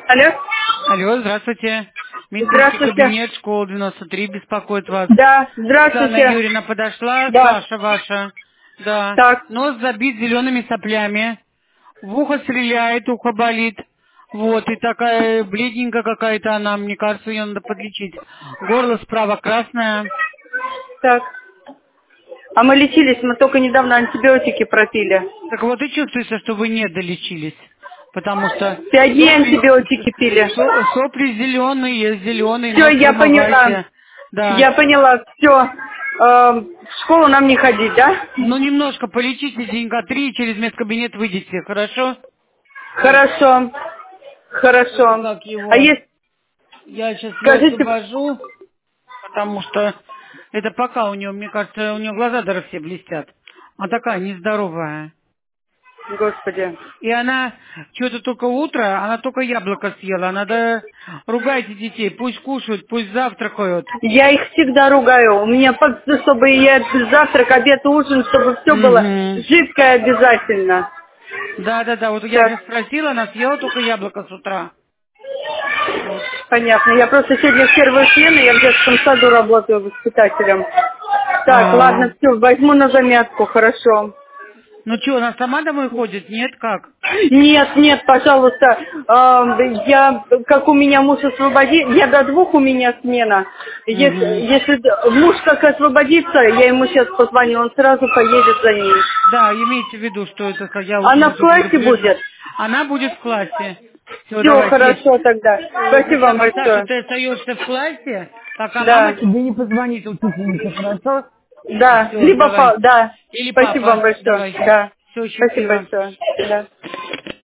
Алло? Алло, здравствуйте. Медицинский Здравствуйте. кабинет, школа 93, беспокоит вас. Да, Оксана здравствуйте. Юрьевна подошла, Да. Саша ваша. Да. Так, Нос забит зелеными соплями. В ухо стреляет, ухо болит. Вот, и такая бледненькая какая-то она, мне кажется, ее надо подлечить. Горло справа красное. так. А мы лечились, мы только недавно антибиотики пропили. Так вот и чувствуется, что вы не долечились. Потому что 5 дней сопли, антибиотики пили. сопли зеленые, Все, нос я поняла. промывайте. Да. Я поняла, все. В школу нам не ходить, да? Ну, немножко полечите денька 3, через медкабинет выйдете, хорошо? Хорошо. Хорошо. Как А его? есть, Я сейчас ее скажите, освобожу, потому что это пока у нее, мне кажется, у нее глаза даже все блестят. Она такая нездоровая. Господи. И она что-то только утро, она только яблоко съела. Надо ругайте детей, пусть кушают, пусть завтракают. Я их всегда ругаю. У меня, чтобы я завтрак, обед, ужин, чтобы все было Угу. жидкое обязательно. Да. Вот я Так, сейчас спросила, она съела только яблоко с утра. Вот. понятно. Я просто сегодня в первую смену, я в детском саду работаю воспитателем. Так, А. ладно, все, возьму на заметку, хорошо. Ну что, она сама домой ходит? Нет, как? Нет, нет, пожалуйста, я, как у меня муж освободит, я до 2 у меня смена. Угу. Если муж как освободится, я ему сейчас позвоню, он сразу поедет за ней. Да, имейте в виду, что это, я вот Она уже в все классе предупрежу. будет? Она будет в классе. Все, Все, давайте. хорошо тогда. Это Спасибо вам самое, Саша, большое. ты остаешься в классе, пока мама Да, тебе не позвонит, учительница, хорошо? да, Все, либо давай. да. Или Спасибо вам папа, большое. давай. Да, Все, спасибо счастливо. большое. Да.